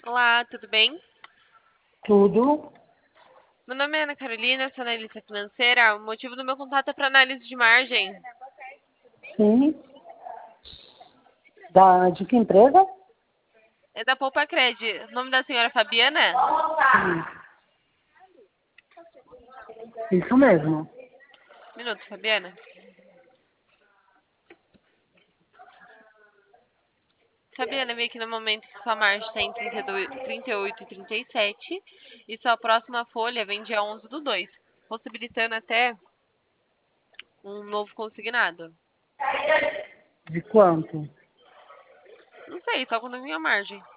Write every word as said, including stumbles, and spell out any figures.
Olá, tudo bem? Tudo, Meu nome é Ana Carolina, sou analista financeira. O motivo do meu contato é para análise de margem. sim. Da, de que empresa? É da Poupa Cred. O nome da senhora é Fabiana? Isso mesmo. Um minuto, Fabiana. Fabiana, vi aqui no momento que sua margem está em trinta e dois, trinta e oito e trinta e sete e sua próxima folha vem dia onze do dois, possibilitando até um novo consignado. De quanto? Não sei, só quando vinha a margem.